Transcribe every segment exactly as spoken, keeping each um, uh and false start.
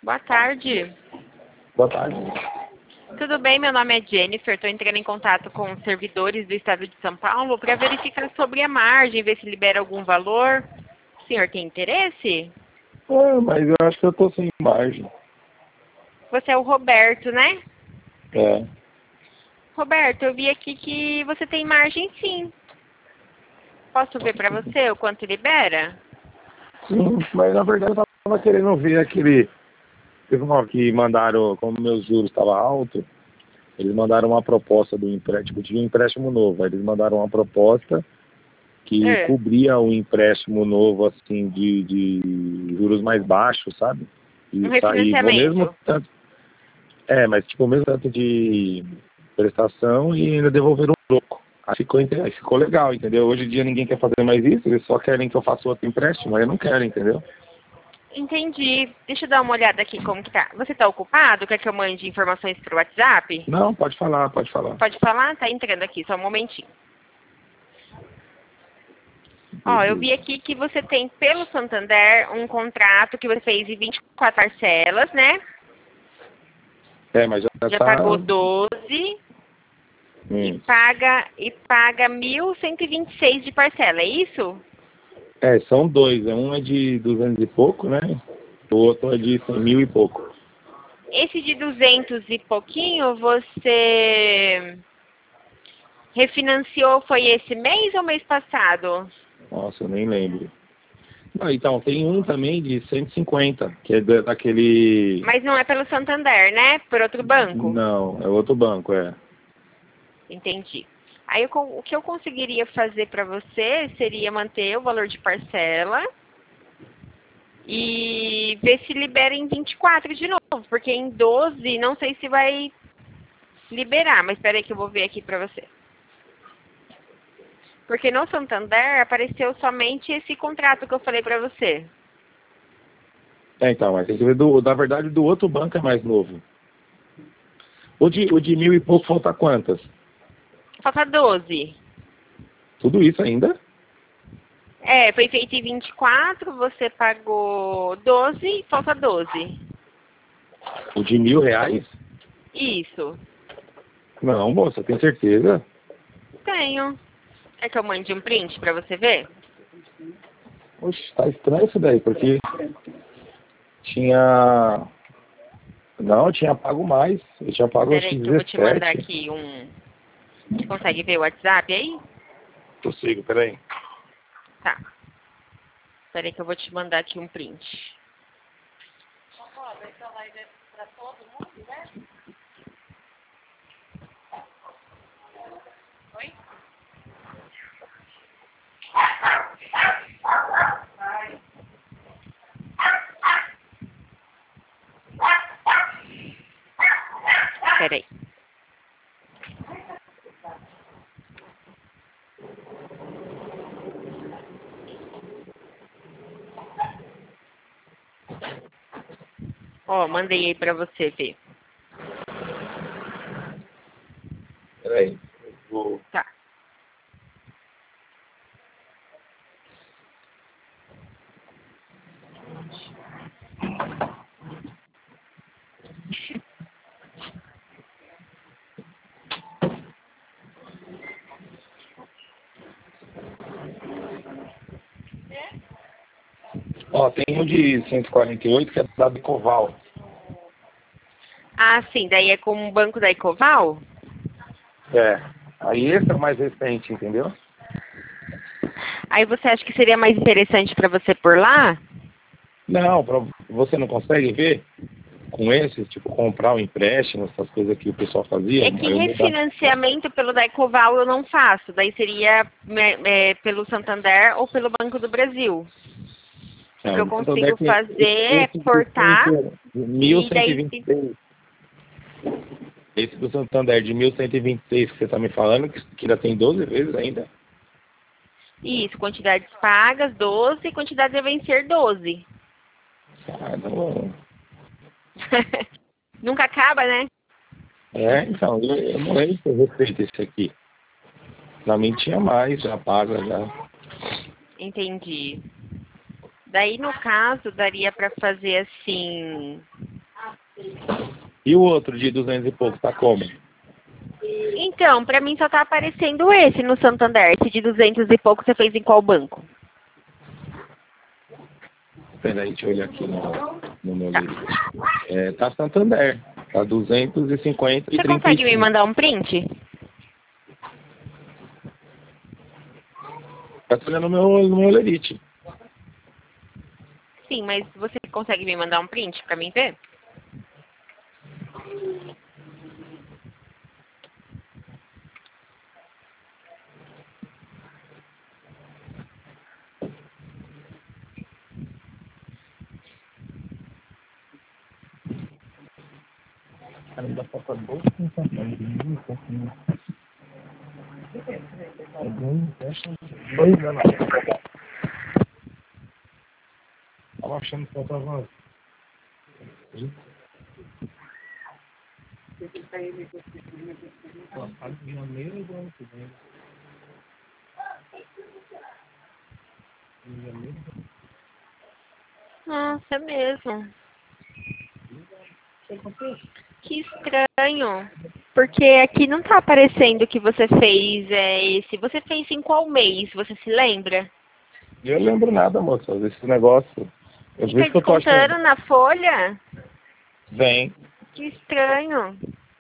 Boa tarde. Boa tarde. Tudo bem? Meu nome é Jennifer. Estou entrando em contato com os servidores do Estado de São Paulo para verificar sobre a margem, ver se libera algum valor. O senhor tem interesse? É, mas eu acho que eu tô sem margem. Você é o Roberto, né? É. Roberto, eu vi aqui que você tem margem sim. Posso ver para você o quanto libera? Sim, mas na verdade eu tava querendo ver aquele... Teve uma que mandaram, como meus juros estavam altos, eles mandaram uma proposta do empréstimo, tinha um empréstimo novo, aí eles mandaram uma proposta que É. cobria o empréstimo novo, assim, de, de juros mais baixos, sabe? Um E sair o mesmo refinanciamento. tanto... É, mas tipo, o mesmo tanto de prestação e ainda devolver um troco. Aí ficou, inte- aí ficou legal, entendeu? Hoje em dia ninguém quer fazer mais isso, eles só querem que eu faça outro empréstimo, aí eu não quero, entendeu? Entendi. Deixa eu dar uma olhada aqui como que tá. Você tá ocupado? Quer que eu mande informações pro WhatsApp? Não, pode falar, pode falar. Pode falar? Tá entrando aqui, só um momentinho. Ó, eu vi aqui que você tem pelo Santander um contrato que você fez em vinte e quatro parcelas, né? É, mas já Já tá... pagou doze e Hum. paga e paga mil cento e vinte e seis de parcela, é isso? É, são dois, né? Um é de duzentos e pouco, né? O outro é de cem mil e pouco. Esse de duzentos e pouquinho, você refinanciou foi esse mês ou mês passado? Nossa, eu nem lembro. Não, então, tem um também de cento e cinquenta, que é da- daquele... Mas não é pelo Santander, né? Por outro banco? Não, é outro banco, é. Entendi. Aí eu con- o que eu conseguiria fazer para você seria manter o valor de parcela e ver se libera em vinte e quatro de novo, porque em doze não sei se vai liberar, mas espera aí que eu vou ver aqui para você. Porque no Santander apareceu somente esse contrato que eu falei para você. É, então, mas tem que ver, do, na verdade, do outro banco é mais novo. O de, o de mil e pouco falta quantas? Falta doze. Tudo isso ainda? É, foi feito em vinte e quatro, você pagou doze, falta doze. O de mil reais? Isso. Não, moça, tem certeza? Tenho. É que eu mande um print para você ver? Oxe, tá estranho isso daí, porque tinha... Não, eu tinha pago mais. Eu tinha pago Espera acho aí que que eu vou te mandar dezessete. aqui um... Você consegue ver o WhatsApp aí? Consigo, peraí. Tá. Espera aí que eu vou te mandar aqui um print. Oi? Espera aí. Ó, mandei aí pra você ver. Peraí. Eu vou... Tá. Ó, tem um de cento e quarenta e oito que é da Bicoval. Ah, sim. Daí é com o banco da Ecoval? É. Aí esse é o mais recente, entendeu? Aí você acha que seria mais interessante pra você por lá? Não, pra... você não consegue ver com esse, tipo, comprar um empréstimo, essas coisas que o pessoal fazia, É que aí eu mudar. refinanciamento pelo da Ecoval eu não faço. Daí seria né, é, pelo Santander ou pelo Banco do Brasil. O que Não, eu o Santander consigo tem fazer é esse de cortar e daí... mil cento e vinte e seis. Esse do Santander de mil cento e vinte e seis que você está me falando, que, que ainda tem doze vezes ainda. Isso, quantidades pagas, doze, quantidades a vencer, doze. Ah, não. Nunca acaba, né? É, então, eu, eu não lembro se eu respeito esse aqui. Pra mim tinha mais, já paga já. Entendi. Daí, no caso, daria para fazer assim... E o outro de duzentos e pouco, tá como? Então, pra mim só tá aparecendo esse no Santander. Esse de duzentos e pouco você fez em qual banco? Peraí, deixa eu olhar aqui no, no meu Tá. livro. É, tá Santander. Tá duzentos e cinquenta e Você trinta consegue e me cinco. mandar um print? Tá olhando no meu, no meu lerite. Sim, mas você consegue me mandar um print pra mim ver? Cara, não dá pra fazer dois sensações. Dois anos. Tava achando que faltava. Janeiro do ano que vem. Nossa, é mesmo. Que estranho. Porque aqui não tá aparecendo que você fez é, esse. Você fez em qual mês? Você se lembra? Eu lembro nada, moça, desse negócio. É por Fica isso que eu tô achando. descontando na folha? Vem. Que estranho.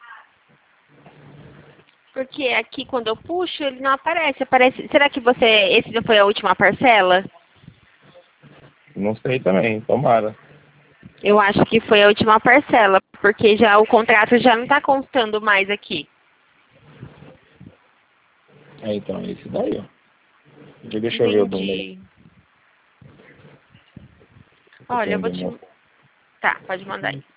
Porque aqui quando eu puxo ele não aparece. Aparece. Será que você. Esse já foi a última parcela? Não sei também, tomara. Eu acho que foi a última parcela, porque já o contrato já não está constando mais aqui. É, então, é esse daí, ó. Deixa eu ver o número. Entendi. Olha, eu vou te. Tá, pode mandar aí.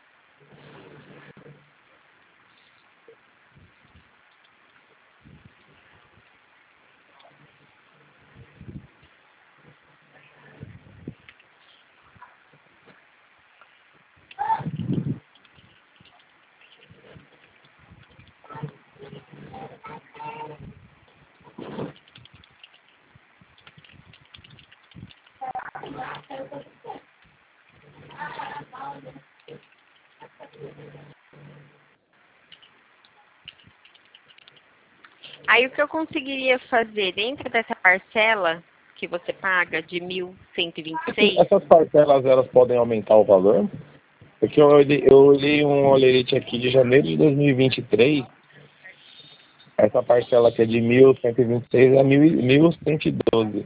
Aí o que eu conseguiria fazer dentro dessa parcela que você paga de mil cento e vinte e seis? Essas parcelas, elas podem aumentar o valor? Porque eu olhei, eu olhei um olerite aqui de janeiro de dois mil e vinte e três. Essa parcela que é de mil cento e vinte e seis é mil cento e doze.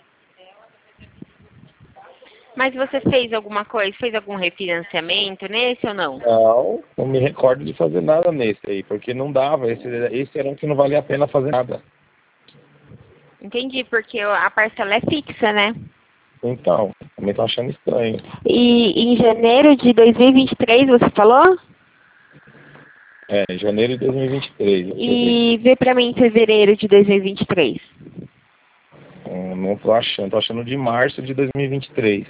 Mas você fez alguma coisa? Fez algum refinanciamento nesse ou não? Não, não me recordo de fazer nada nesse aí, porque não dava. Esse, esse era um que não valia a pena fazer nada. Entendi, porque a parcela é fixa, né? Então, também tô achando estranho. E em janeiro de dois mil e vinte e três você falou? É, janeiro de dois mil e vinte e três. E vê pra mim em fevereiro de dois mil e vinte e três. Hum, não tô achando, tô achando de março de dois mil e vinte e três.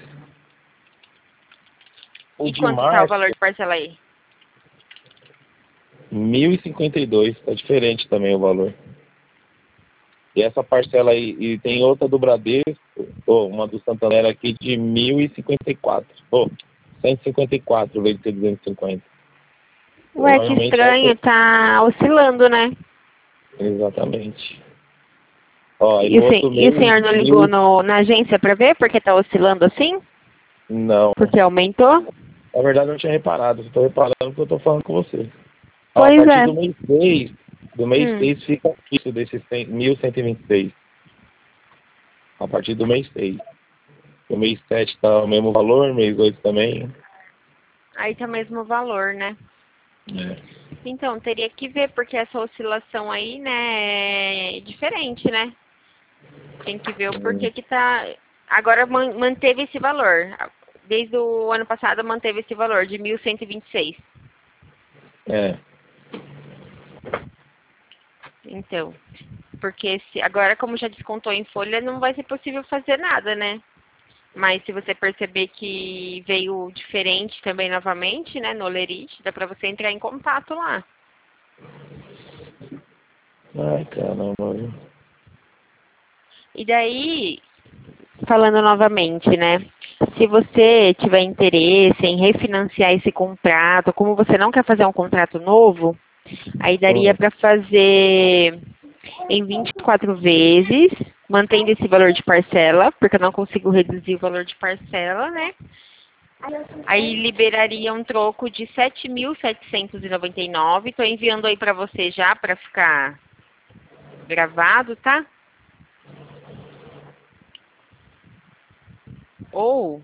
O E de quanto tá o março, valor de parcela aí? mil e cinquenta e dois, tá diferente também o valor. E essa parcela aí, e tem outra do Bradesco, ou uma do Santander aqui de mil e cinquenta e quatro. Ou cento e cinquenta e quatro, em vez de ser duzentos e cinquenta. Ué, que Provavelmente é estranho, tá oscilando, né? exatamente. Ó, e E no o, sen outro e o mês, senhor não ligou mil... no, na agência pra ver porque tá oscilando assim? não. Porque aumentou? Na verdade, eu não tinha reparado. Estou reparando porque eu estou falando com você. Ó, a Pois partir é. do mês seis, do mês Hum. seis fica fixo desses mil cento e vinte e seis. A partir do mês seis. O mês sete está o mesmo valor, mês oito também. Aí tá o mesmo valor, né? É. Então, teria que ver, porque essa oscilação aí, né, é diferente, né? Tem que ver o porquê que tá... Agora man- manteve esse valor. Desde o ano passado manteve esse valor de mil cento e vinte e seis. É. Então, porque se, agora como já descontou em folha, não vai ser possível fazer nada, né? Mas se você perceber que veio diferente também novamente, né, no Lerite, dá pra você entrar em contato lá. Ai, caramba. E daí, falando novamente, né? Se você tiver interesse em refinanciar esse contrato, como você não quer fazer um contrato novo, aí daria Hum. para fazer em vinte e quatro vezes, mantendo esse valor de parcela, porque eu não consigo reduzir o valor de parcela, né? Aí liberaria um troco de sete mil setecentos e noventa e nove. Estou enviando aí para você já, para ficar gravado, tá? Ou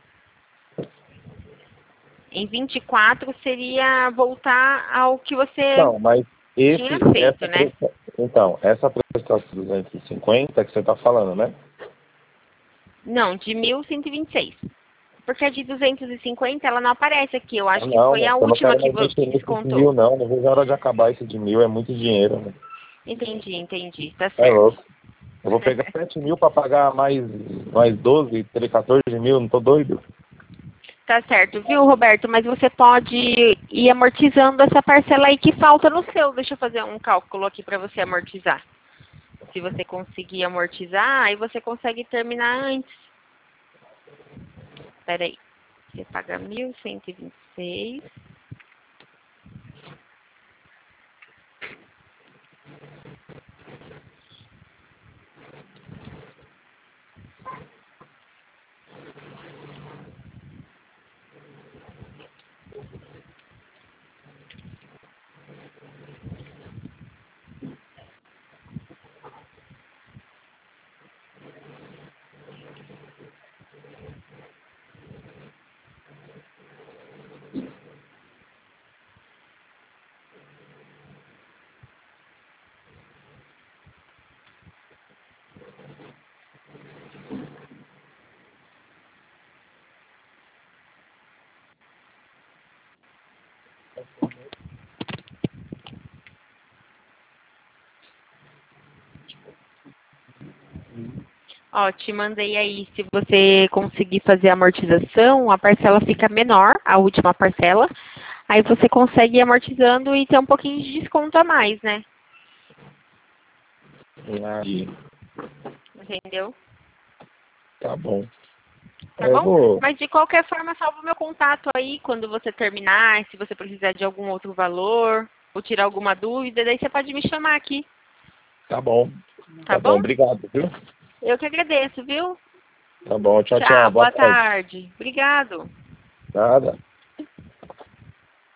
em vinte e quatro seria voltar ao que você Não, mas esse, tinha feito, essa né? presta- então, essa prestação de duzentos e cinquenta que você está falando, né? Não, de mil cento e vinte e seis. Porque a de duzentos e cinquenta ela não aparece aqui. Eu Ah, acho que não, foi mas a eu não última quero que, mais vo- mexer que nisso de mil, descontou. não. Não vejo a hora de acabar esse de mil, é muito dinheiro, né? Entendi, entendi. Tá É certo. louco. Eu vou pegar sete mil para pagar mais, mais doze, ter quatorze mil, não tô doido? Tá certo, viu, Roberto? Mas você pode ir amortizando essa parcela aí que falta no seu. Deixa eu fazer um cálculo aqui para você amortizar. Se você conseguir amortizar, aí você consegue terminar antes. Espera aí. Você paga mil cento e vinte e seis. Ó, te mandei aí, se você conseguir fazer a amortização, a parcela fica menor, a última parcela. Aí você consegue ir amortizando e ter um pouquinho de desconto a mais, né? Aí, Entendeu? tá bom. Tá Eu bom? vou. Mas de qualquer forma, salva o meu contato aí quando você terminar, se você precisar de algum outro valor ou tirar alguma dúvida, daí você pode me chamar aqui, Tá bom. tá Tá bom, bom? obrigado, viu? Eu que agradeço, viu? Tá bom, tchau, tchau. Tchau, Boa boa tarde. tarde. Obrigado. Nada.